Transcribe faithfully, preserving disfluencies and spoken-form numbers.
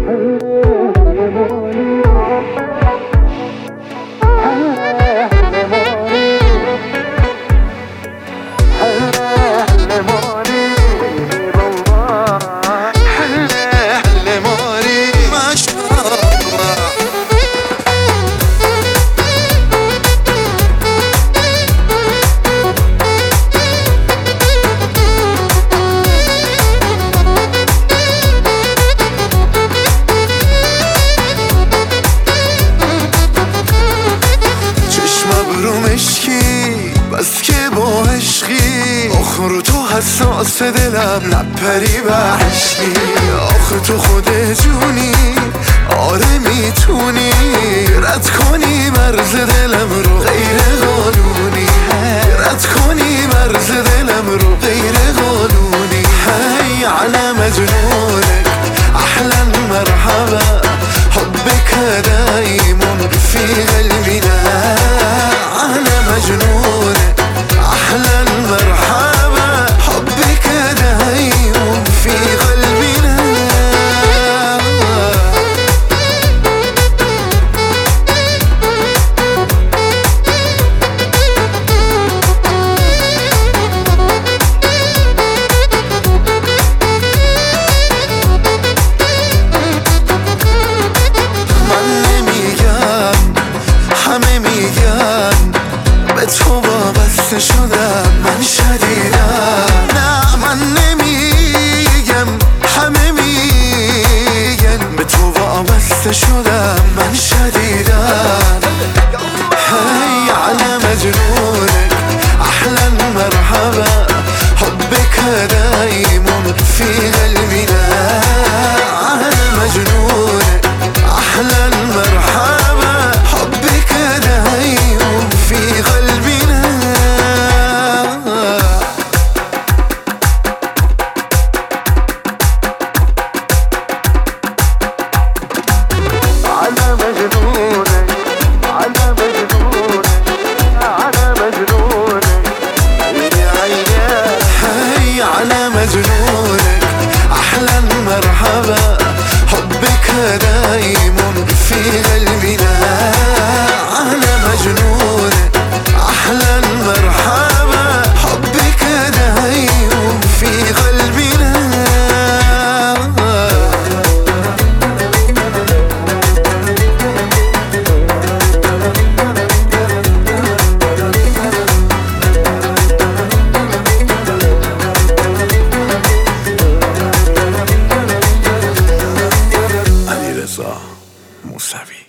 بس که با عشقی آخه رو تو حساس دلم نپری وحشی. آخه تو خود جونی آره میتونی رد کنی مرز دلم رو غیر قانونی، رد کنی مرز دلم رو غیر قانونی. هی على مجنونك احلى مرحبا حبك دايم في قلبنا. على مجنونك احلى مرحبا حبك دايم في قلبنا. تو وابسته شدم من شدیدم، نه من نمیگم همه میگن به تو وابسته شدم من شدیدم. هی على مجنونك احلى مرحبا حبك دايم في قلبنا. على مجنونك احلى مرحبا حبك دايم في قلبنا. على مجنونك على مجنونك على مجنونك عيني عيني. هي على مجنونك احلى مرحبا حبك دايم في قلبنا. على مجنونك احلى مرحبا حبك دايم في قلبنا. علیرضا موسوی.